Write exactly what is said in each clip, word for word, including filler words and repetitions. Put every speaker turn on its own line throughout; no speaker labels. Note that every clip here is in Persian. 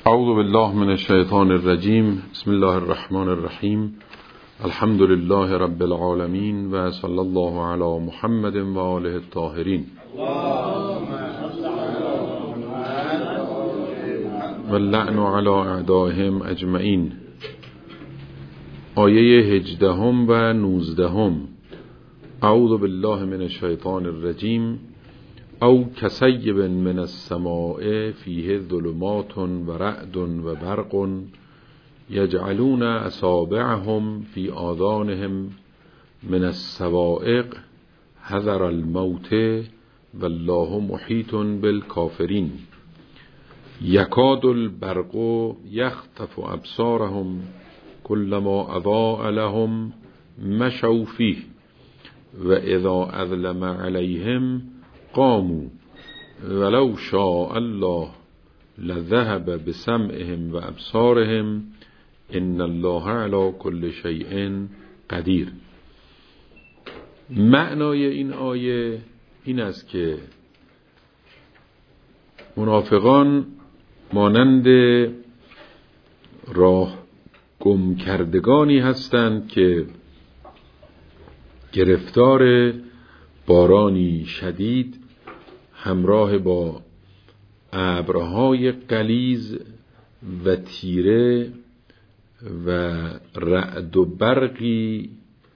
اعوذ بالله من الشیطان الرجیم. بسم الله الرحمن الرحیم. الحمد لله رب العالمین و صلی الله علی محمد و آله الطاهرین و اللعن علی اعدائهم اجمعین. آیه هجدهم و نوزدهم. اعوذ بالله من الشیطان الرجیم. او کصیب من السماء فیه ظلمات و رعد و برق یجعلون اصابعهم فی آذانهم من الصواعق حذر الموت والله محیط بالکافرین. یکاد البرق یخطف ابصارهم کلما اضاء لهم مشوا فیه و اذا اظلم علیهم قاموا ولو شاء الله لذهب بسمعهم و ابصارهم ان الله علی کل شیء قدیر. معنای این آیه این است که منافقان مانند راه گم کردگانی هستند که گرفتار بارانی شدید همراه با ابرهای غلیظ و تیره و رعد و برقی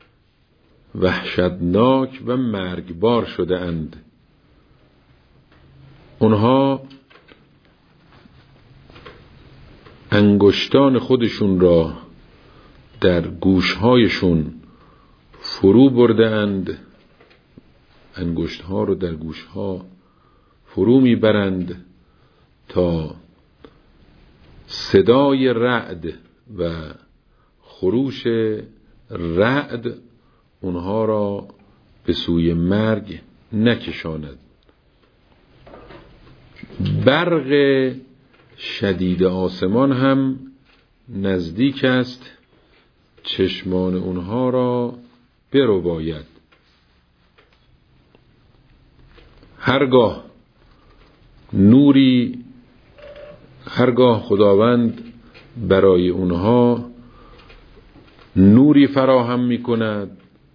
وحشتناک و مرگبار شده اند. اونها انگشتان خودشون را در گوشهایشون فرو برده اند، انگشتها رو در گوشها فرو میبرند تا صدای رعد و خروش رعد اونها را به سوی مرگ نکشاند. برق شدید آسمان هم نزدیک است چشمان اونها را برباید. هرگاه نوری هرگاه خداوند برای اونها نوری فراهم می کند،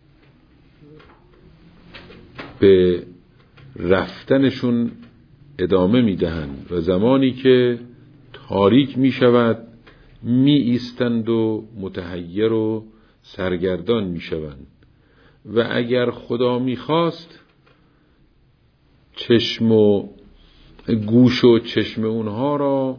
به رفتنشون ادامه می دهند و زمانی که تاریک می شود می ایستند و متحیر و سرگردان می شوند و اگر خدا می خواست چشم و گوش و چشم اونها را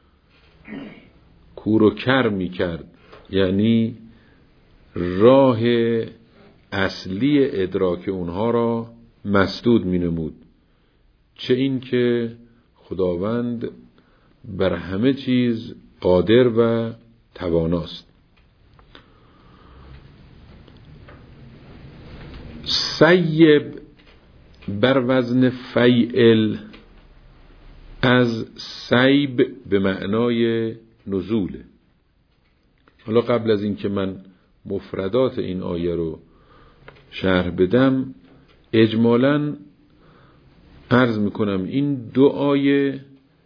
کور و کر می کرد، یعنی راه اصلی ادراک اونها را مسدود می نمود. چه این که خداوند بر همه چیز قادر و تواناست. سیب بر وزن فیعل از سیب به معنای نزوله. حالا قبل از این که من مفردات این آیه رو شرح بدم، اجمالاً عرض میکنم این دو آیه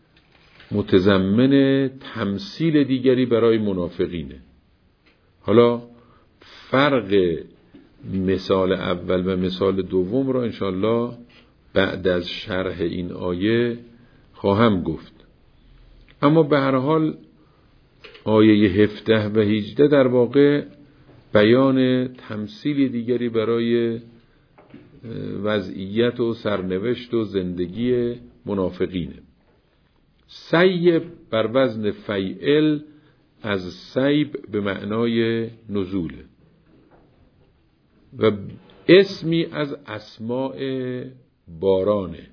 متضمن تمثیل دیگری برای منافقینه. حالا فرق مثال اول و مثال دوم را انشاءالله بعد از شرح این آیه خواهم گفت. اما به هر حال آیه هفده و هجده در واقع بیان تمثیل دیگری برای وضعیت و سرنوشت و زندگی منافقینه. سیب بر وزن فیعل از سیب به معنای نزوله و اسمی از اسماء بارانه.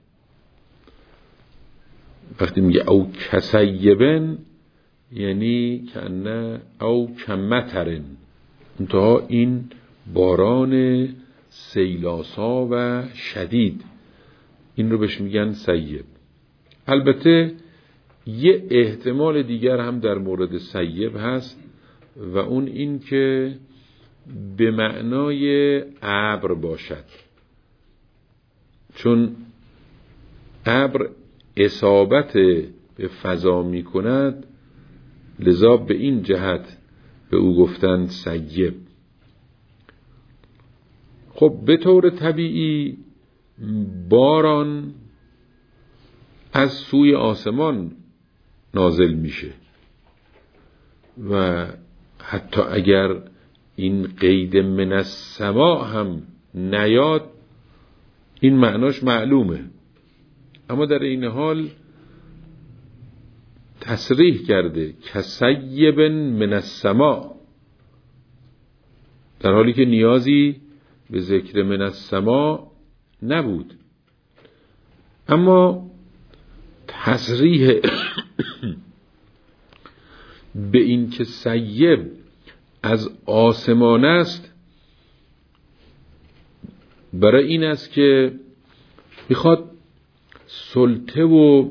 وقتی میگه او کسیبن یعنی کنه او کمترن، انتها این باران سیلاسا و شدید، این رو بهش میگن سیب. البته یه احتمال دیگر هم در مورد سیب هست و اون این که به معنای ابر باشد، چون ابر اصابت به فضا می کند لذا به این جهت به او گفتند سیب. خب به طور طبیعی باران از سوی آسمان نازل میشه و حتی اگر این قید من السما هم نیاد این معناش معلومه، اما در این حال تصریح کرده کسیب من السما، در حالی که نیازی به ذکر من السما نبود. اما تصریح به این که سیب از آسمان است برای این است که میخواد سلطه و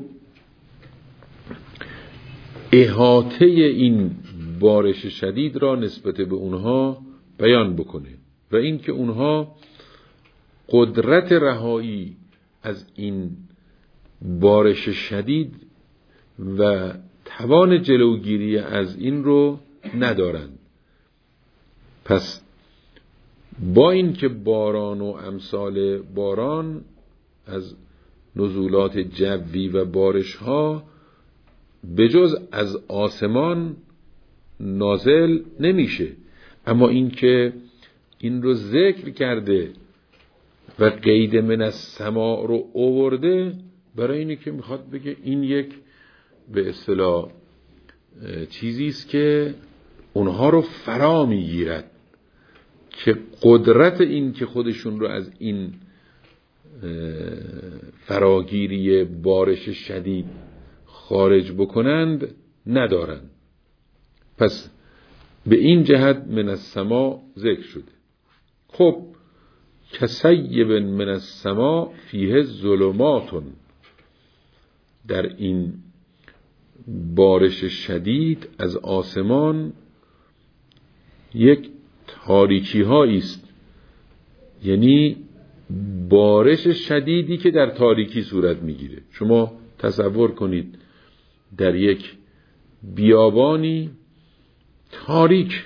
احاطه این بارش شدید را نسبت به اونها بیان بکنه و این که اونها قدرت رهایی از این بارش شدید و توان جلوگیری از این رو ندارند. پس با این که باران و امثال باران از نزولات جوی و بارش ها به جز از آسمان نازل نمیشه، اما این که این رو ذکر کرده و قید من السما رو آورده برای اینه که میخواد بگه این یک به اصطلاح چیزی است که اونها رو فرا میگیرد که قدرت این که خودشون رو از این فراگیری بارش شدید خارج بکنند ندارند. پس به این جهت من السما ذکر شده. خب کسیب من السما فیه ظلمات، در این بارش شدید از آسمان یک تاریکی هایی است، یعنی بارش شدیدی که در تاریکی صورت میگیره. شما تصور کنید در یک بیابانی تاریک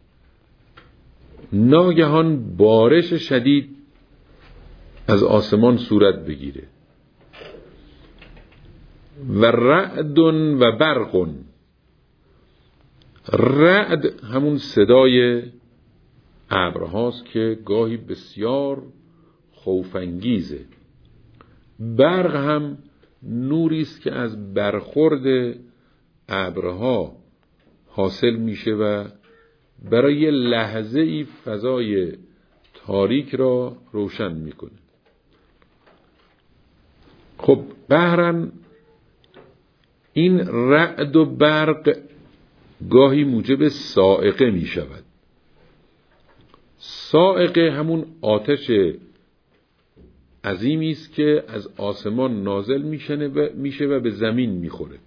ناگهان بارش شدید از آسمان صورت بگیره و رعد و برق. رعد همون صدای ابرهاست که گاهی بسیار خوف‌انگیزه. برق هم نوری است که از برخورد ابرها حاصل میشه و برای لحظه ای فضای تاریک را روشن میکنه. خب بهرن این رعد و برق گاهی موجب صاعقه می شود. صاعقه همون آتش عظیمی است که از آسمان نازل میشه و به زمین میخوره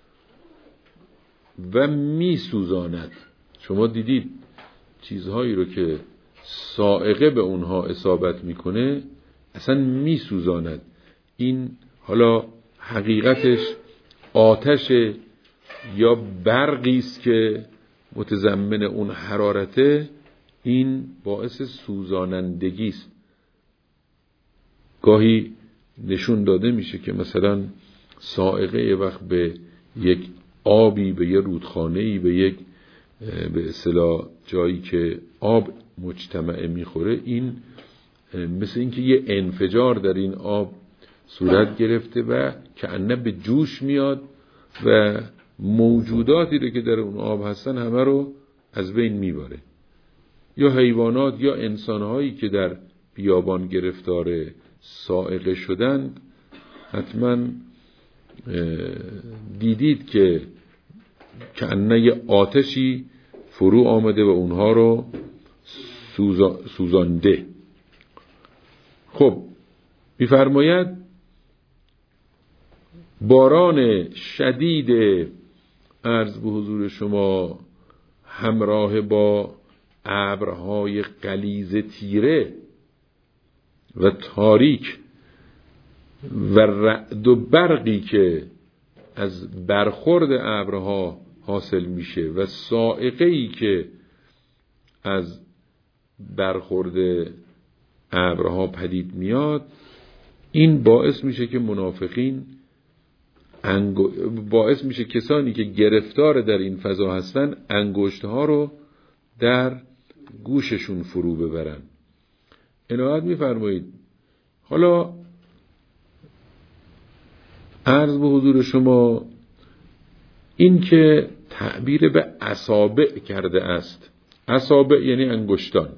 و میسوزاند. شما دیدید چیزهایی رو که صاعقه به اونها اصابت میکنه اصلا میسوزاند. این حالا حقیقتش آتش یا برقی است که متضمن اون حرارته، این باعث سوزانندگی است. گاهی نشون داده میشه که مثلا صاعقه یه وقت به یک آبی، به یه رودخانه‌ای، به یک به اصطلاح جایی که آب مجتمع میخوره، این مثل اینکه یه انفجار در این آب صورت گرفته و کأنه به جوش میاد و موجوداتی رو که در اون آب هستن همه رو از بین میبره. یا حیوانات یا انسانهایی که در بیابان گرفتار صاعقه شدن حتما دیدید که کأنه یه آتشی فرو آمده و اونها رو سوزا سوزانده. خب می‌فرماید باران شدید عرض به حضور شما همراه با ابرهای غلیظ تیره و تاریک و رعد و برقی که از برخورد ابرها حاصل میشه و صاعقه‌ای که از برخورد ابرها پدید میاد، این باعث میشه که منافقین انگو... باعث میشه کسانی که گرفتار در این فضا هستن انگشتها رو در گوششون فرو ببرن. عنایت میفرمایید. حالا عرض به حضور شما این که تعبیر به اصابع کرده است. اصابع یعنی انگشتان.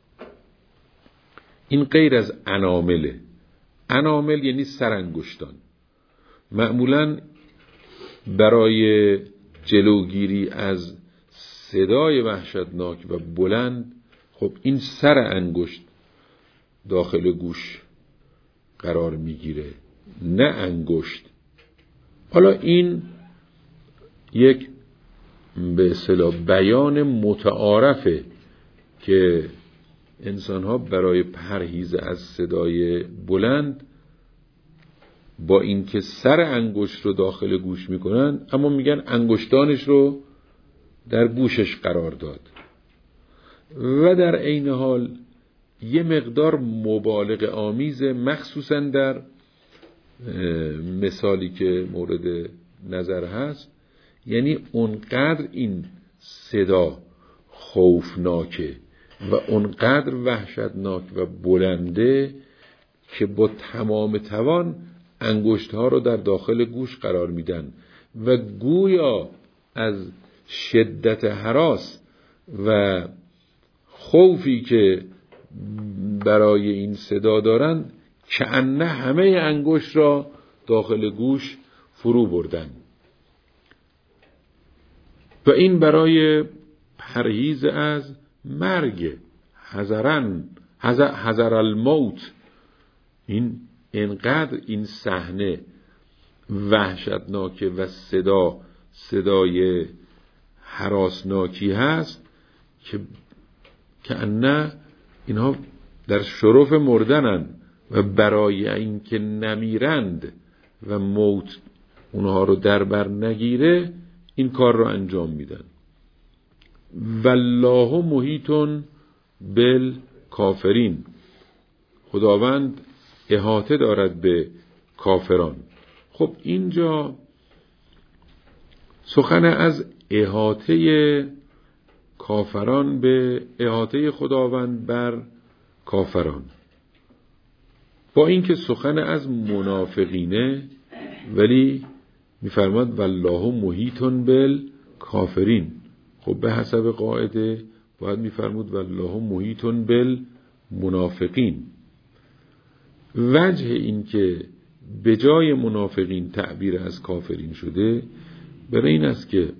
این غیر از انامله. انامل یعنی سرانگشتان. معمولاً برای جلوگیری از صدای وحشتناک و بلند، خب این سر انگشت داخل گوش قرار میگیره، نه انگشت. حالا این یک به اصطلاح بیان متعارفه که انسان‌ها برای پرهیز از صدای بلند با اینکه سر انگشت رو داخل گوش میکنن، اما میگن انگشتانش رو در گوشش قرار داد. و در عین حال یه مقدار مبالغه آمیز، مخصوصا در مثالی که مورد نظر هست، یعنی اونقدر این صدا خوفناکه و اونقدر وحشتناک و بلنده که با تمام توان انگشت‌ها رو در داخل گوش قرار میدن و گویا از شدت هراس و خوفی که برای این صدا دارن کأنه همه انگشت را داخل گوش فرو بردن. و این برای پرهیز از مرگ، حذرن حذر, حذر الموت. این اینقدر این صحنه وحشتناکه و صدا صدای هراسناکی هست که کأنه اینها در شرف مردنن و برای اینکه نمیرند و موت اونها رو در بر نگیره این کار رو انجام میدن. والله محیط بالکافرین. خداوند احاطه دارد به کافران. خب اینجا سخن از احاطه کافران به احاطه خداوند بر کافران، با اینکه سخن از منافقینه، ولی میفرماد والله محیط بالکافرین. خب به حسب قاعده باید میفرمود والله محیط بالمنافقین. وجه این که به جای منافقین تعبیر از کافرین شده برای این است که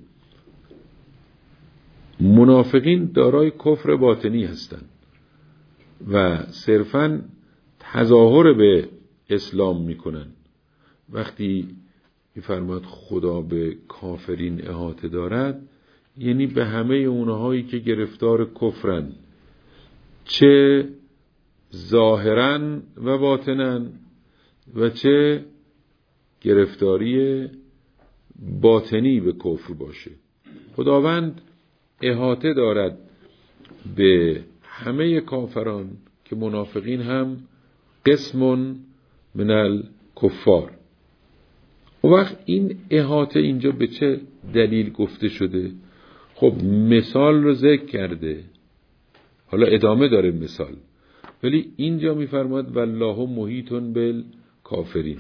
منافقین دارای کفر باطنی هستند و صرفاً تظاهر به اسلام میکنن. وقتی میفرماد خدا به کافرین احاطه دارد، یعنی به همه اونهایی که گرفتار کفرن، چه ظاهراً و باطناً و چه گرفتاری باطنی به کفر باشه. خداوند احاطه دارد به همه کافران که منافقین هم قسم من الکفار. و وقت این احاطه اینجا به چه دلیل گفته شده؟ خب مثال رو ذکر کرده، حالا ادامه داره مثال، ولی اینجا میفرماد والله محیط بالکافرین.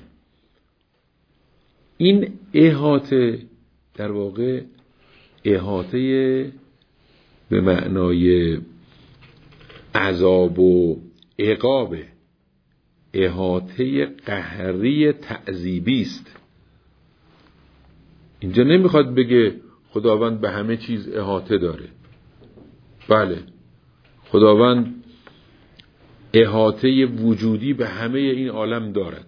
این احاطه در واقع احاطه به معنای عذاب و عقاب، احاطه قهری تعذیبی است. اینجا نمیخواد بگه خداوند به همه چیز احاطه داره. بله، خداوند احاطه وجودی به همه این عالم دارد،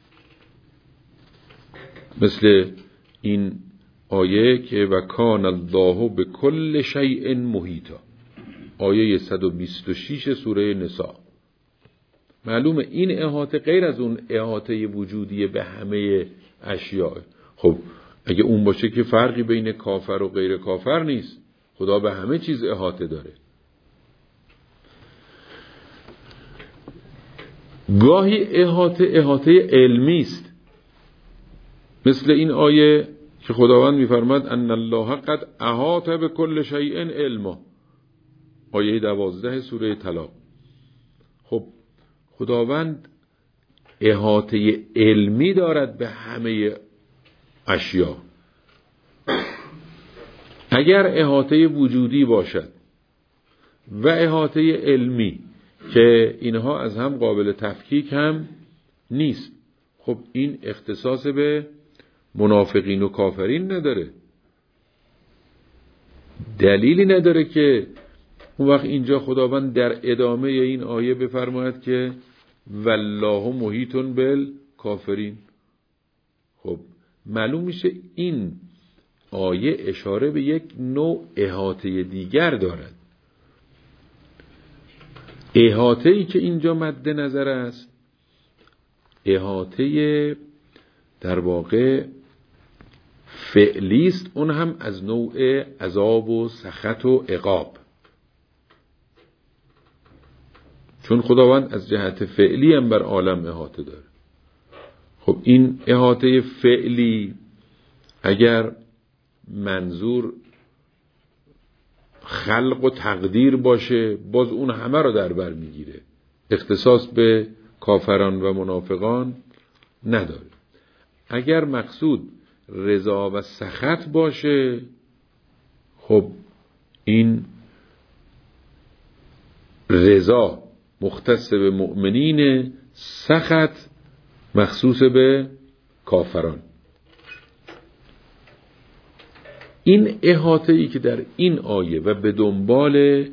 مثل این آیه که و کان الله به کل شیء محیطا، آیه صد و بیست و شش سوره نساء. معلومه این احاطه غیر از اون احاطه وجودی به همه اشیاء. خب اگه اون باشه که فرقی بین کافر و غیر کافر نیست. خدا به همه چیز احاطه داره. گاهی احاطه احاطه علمی است، مثل این آیه که خداوند می‌فرماد ان الله قد احاط بكل شیء علما، آیه دوازده سوره طلاق. خب خداوند احاطه علمی دارد به همه اشیا. اگر احاطه وجودی باشد و احاطه علمی که اینها از هم قابل تفکیک هم نیست، خب این اختصاص به منافقین و کافرین نداره، دلیلی نداره که اون وقت اینجا خداوند در ادامه این آیه بفرماید که والله محیط بالکافرین. خب معلوم میشه این آیه اشاره به یک نوع احاطه دیگر دارد. احاطه ای که اینجا مد نظر است، احاطه در واقع فعلی است، اون هم از نوع عذاب و سخط و عقاب، چون خداوند از جهت فعلی هم بر عالم احاطه داره. خب این احاطه فعلی اگر منظور خلق و تقدیر باشه، باز اون همه رو در بر میگیره، اختصاص به کافران و منافقان نداره. اگر مقصود رضا و سخط باشه، خب این رضا مختص به مؤمنین، سخط مخصوص به کافران. این احاطه ای که در این آیه و به دنبال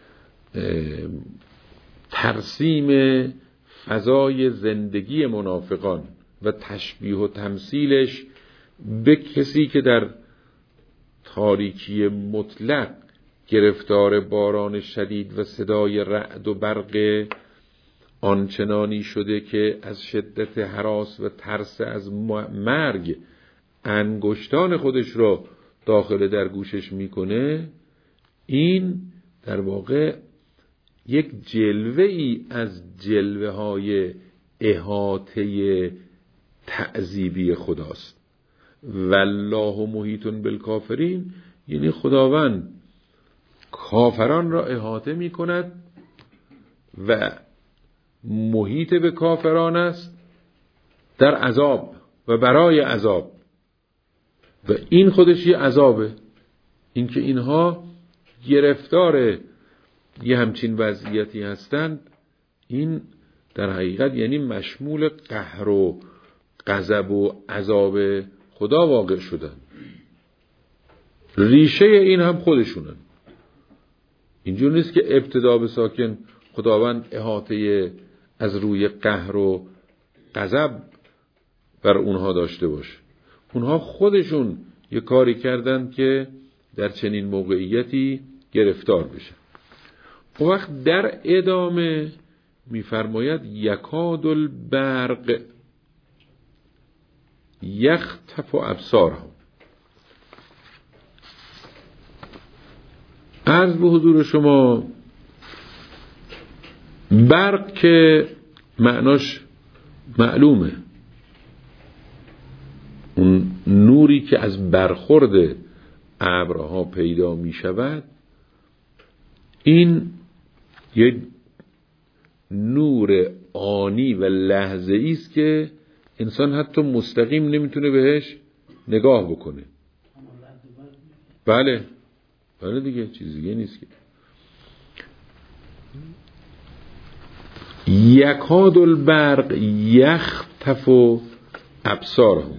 ترسیم فضای زندگی منافقان و تشبیه و تمثیلش به کسی که در تاریکی مطلق گرفتار باران شدید و صدای رعد و برق آنچنانی شده که از شدت هراس و ترس از مرگ انگشتان خودش را داخل در گوشش میکنه، این در واقع یک جلوه ای از جلوه های احاطه تعذیبی خداست. والله محیط بالکافرین یعنی خداوند کافران را احاطه می کند و محیط به کافران است در عذاب و برای عذاب، و این خودش یه عذابه. این که اینها گرفتار یه همچین وضعیتی هستند، این در حقیقت یعنی مشمول قهر و غضب و عذاب خدا واقع شدن. ریشه این هم خودشونن. اینجور نیست که ابتدا به ساکن خداوند احاطه از روی قهر و غضب بر اونها داشته باشه. اونها خودشون یه کاری کردن که در چنین موقعیتی گرفتار بشن. اون وقت در ادامه میفرماید یکاد البرق یخطف ابصارهم. عرض به حضور شما، برق که معناش معلومه، اون نوری که از برخورد ابرها پیدا می شود، این یک نور آنی و لحظه‌ای است که انسان حتی مستقیم نمیتونه بهش نگاه بکنه. بله بله دیگه، چیز دیگه نیست که. یکاد البرق یخطف ابصارهم.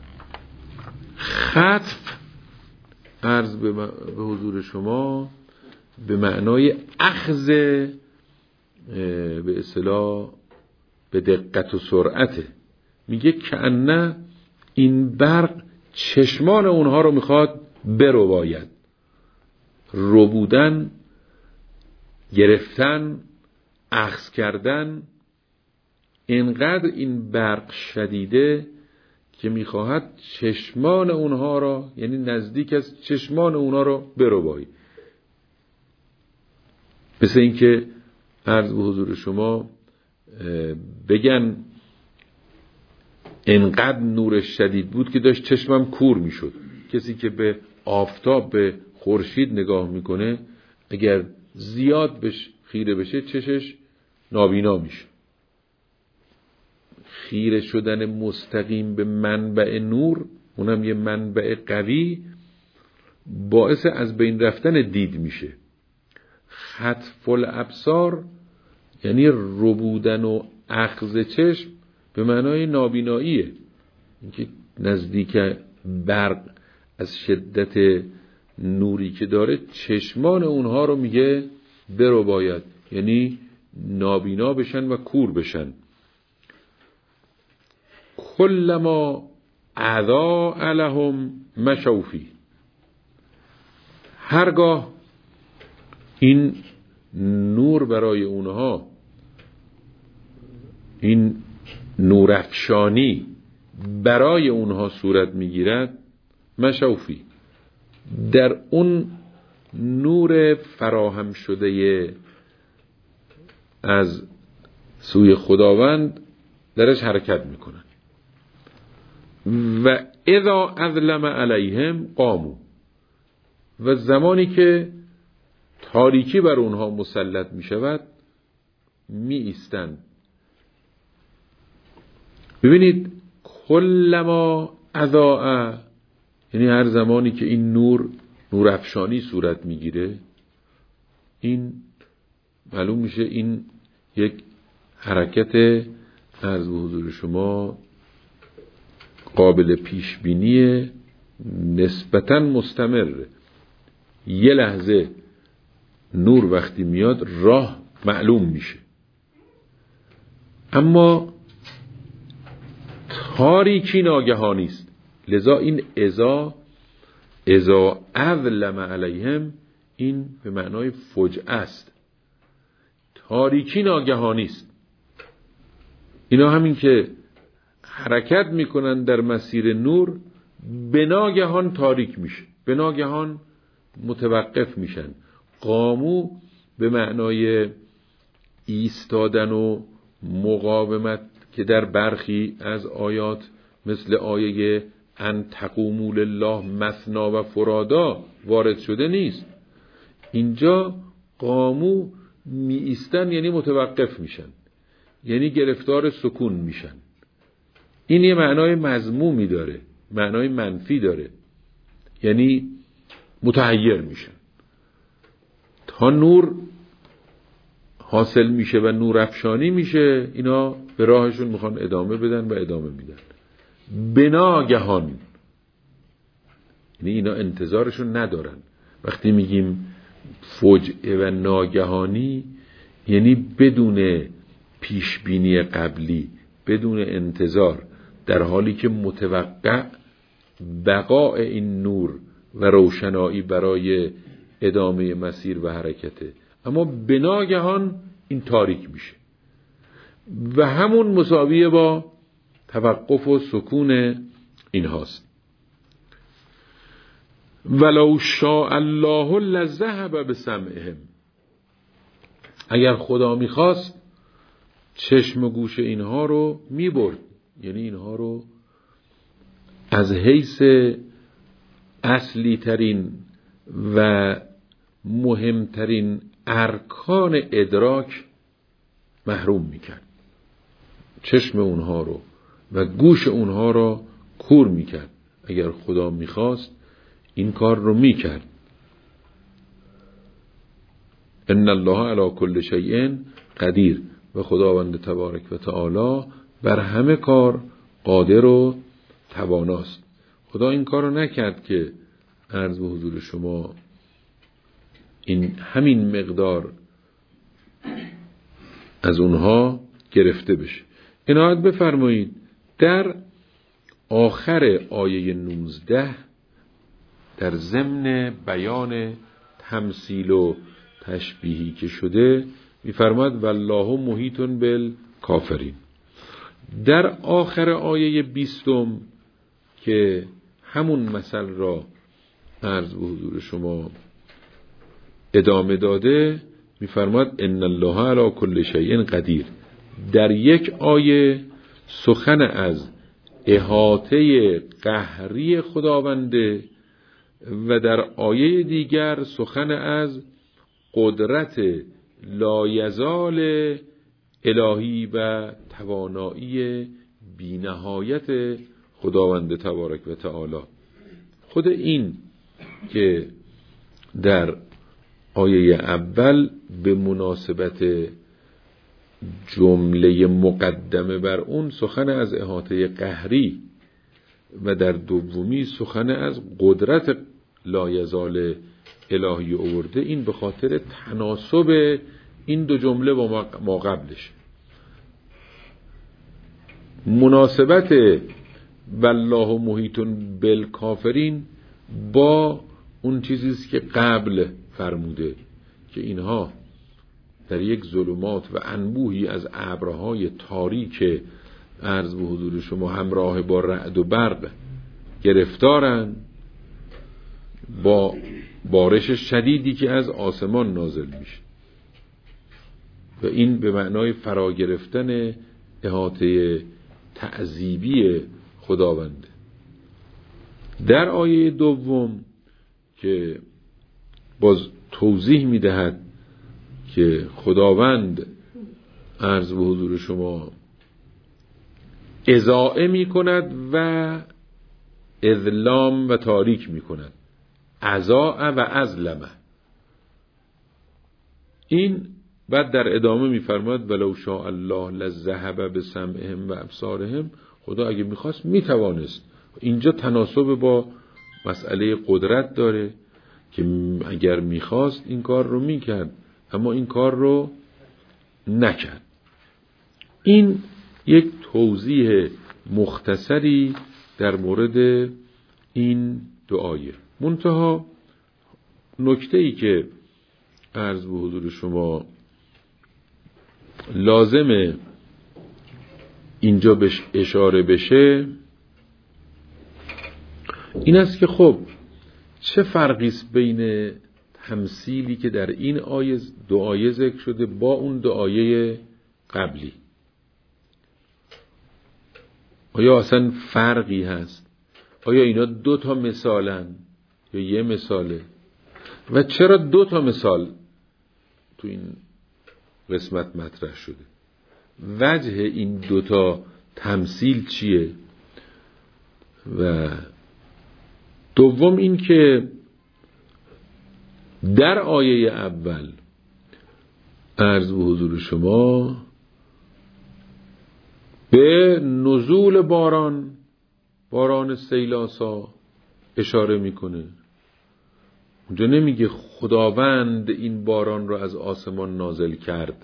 خطف عرض به حضور شما به معنای اخذ به اصطلاح به دقت و سرعته. میگه کأنه این برق چشمان اونها رو میخواد برو باید. ربودن، گرفتن، اخذ کردن. اینقدر این برق شدیده که میخواهد چشمان اونها را، یعنی نزدیک از چشمان اونها را بربایی. مثل این که عرض به حضور شما بگن انقدر نورش شدید بود که داشت چشمم کور میشد. کسی که به آفتاب، به خورشید نگاه میکنه، اگر زیاد بهش خیره بشه چشش نابینا میشه. خیره شدن مستقیم به منبع نور، اونم یه منبع قوی، باعث از بین رفتن دید میشه. خطف الابصار یعنی ربودن و اخذ چشم به معنای نابیناییه، اینکه نزدیک برق از شدت نوری که داره چشمان اونها رو میگه برو باید، یعنی نابینا بشن و کور بشن. کلما اضاء لهم مشوا فیه، هرگاه این نور برای اونها، این نورافشانی برای اونها صورت میگیرد، مشوا فیه، در اون نور فراهم شده از سوی خداوند درش حرکت میکنن. و اذا اظلم علیهم قاموا، و زمانی که تاریکی بر اونها مسلط می شود می ایستند. ببینید کلما اضاء یعنی هر زمانی که این نور نور افشانی صورت می گیره، این معلوم میشه این یک حرکت عرض به حضور شما قابل پیش بینی نسبتاً مستمره. یه لحظه نور وقتی میاد راه معلوم میشه، اما تاریکی ناگهانی است. لذا این اذا اذا اظلم علیهم این به معنای فجعه است، تاریکی ناگهانی است. اینا همین که حرکت میکنن در مسیر نور، به ناگهان تاریک میشه، به ناگهان متوقف میشن. قامو به معنای ایستادن و مقاومت که در برخی از آیات مثل آیه ان تقوموا لله مثنا و فرادا وارد شده نیست. اینجا قامو می ایستن یعنی متوقف میشن، یعنی گرفتار سکون میشن. این یه معنای مذمومی داره، معنای منفی داره، یعنی متحیر میشن. تا نور حاصل میشه و نور افشانی میشه، اینا به راهشون میخوان ادامه بدن و ادامه میدن. بناگهان یعنی اینا انتظارشون ندارن. وقتی میگیم فجعه و ناگهانی یعنی بدون پیشبینی قبلی، بدون انتظار، در حالی که متوقع بقاء این نور و روشنایی برای ادامه مسیر و حرکته، اما بناگهان این تاریک میشه و همون مساویه با توقف و سکون این هاست. ولو شاء الله لذهب بسمعهم، اگر خدا میخواست چشم و گوش اینها رو میبرد، یعنی اینها رو از حیث اصلی ترین و مهمترین ارکان ادراک محروم میکرد. چشم اونها رو و گوش اونها رو کور میکرد. اگر خدا میخواست این کار رو میکرد. ان الله علی کل شیء قدیر، و خداوند تبارک و تعالی بر همه کار قادر و تواناست. خدا این کار رو نکرد که عرض به حضور شما این همین مقدار از اونها گرفته بشه. عنایت بفرمایید در آخر آیه نوزده در ضمن بیان تمثیل و تشبیهی که شده میفرماید والله محیط بالکافرین. در آخر آیه بیستم که همون مثل را عرض به حضور شما ادامه داده می‌فرماید ان الله علی کل شیء قدیر. در یک آیه سخن از احاطه قهری خداونده و در آیه دیگر سخن از قدرت لایزال الهی و توانایی بی‌نهایت خداوند تبارک و تعالی. خود این که در آیه اول به مناسبت جمله مقدمه بر اون سخن از احاطه قهری و در دومی سخن از قدرت لایزال الهی آورده، این به خاطر تناسب این دو جمله با ما قبلش. مناسبت والله محیط بالکافرین با اون چیزیست که قبل فرموده که اینها در یک ظلمات و انبوهی از ابرهای تاریک عرض به حضور شما همراه با رعد و برق گرفتارن، با بارش شدیدی که از آسمان نازل میشه و این به معنای فرا گرفتن احاطه تعذیبی خداونده. در آیه دوم که باز توضیح میدهد که خداوند عرض به حضور شما اضاعه میکند و اظلام و تاریک میکند، اضاع و ازلمه. این بعد در ادامه میفرماید ولو شاء الله لذهب بسمعهم و ابصارهم. خدا اگه میخواست میتوانست. اینجا تناسب با مسئله قدرت داره که اگر میخواست این کار رو میکرد، اما این کار رو نکرد. این یک توضیح مختصری در مورد این دو آیه. منتها نکته‌ای که عرض به حضور شما لازمه اینجا بهش اشاره بشه این است که خب چه فرقی است بین تمثیلی که در این آیه دو آیه ذکر شده با اون دو آیه قبلی؟ آیا اصلا فرقی هست؟ آیا اینا دو تا مثالن یا یه مثاله؟ و چرا دو تا مثال تو این قسمت مطرح شده؟ وجه این دو تا تمثیل چیه؟ و دوم این که در آیه اول عرض به حضور شما به نزول باران باران سیلاسا اشاره میکنه. اونجا نمیگه خداوند این باران رو از آسمان نازل کرد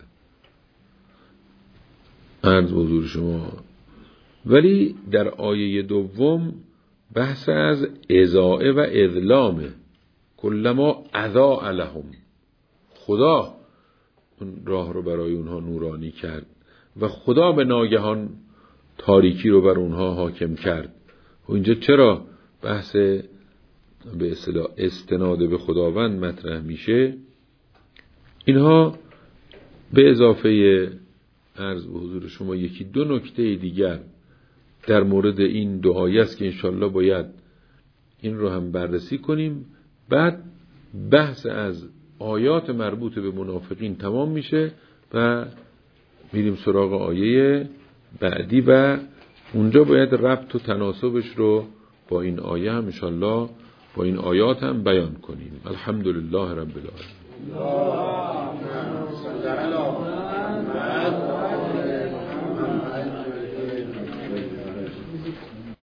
عرض به حضور شما، ولی در آیه دوم بحث از اضاعه و اظلامه. کلما اضاء لهم، خدا اون راه رو برای اونها نورانی کرد و خدا به ناگهان تاریکی رو بر اونها حاکم کرد. و اینجا چرا بحث به اصطلاح استناد به خداوند مطرح میشه؟ اینها به اضافه عرض به حضور شما یکی دو نکته دیگر در مورد این دو آیه است که انشالله باید این رو هم بررسی کنیم. بعد بحث از آیات مربوط به منافقین تمام میشه و میریم سراغ آیه بعدی و اونجا باید ربط و تناسبش رو با این آیه هم انشالله با این آیات هم بیان کنیم. الحمدلله رب العالمین.